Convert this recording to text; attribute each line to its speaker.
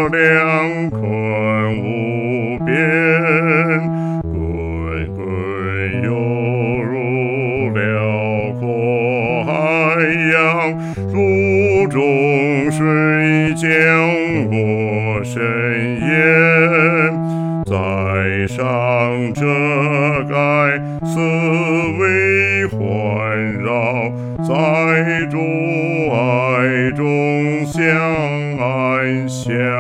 Speaker 1: 两坤无边，滚滚犹如辽阔海洋，如中水将我深淹。在上遮盖，四围环绕，在主爱中相安详。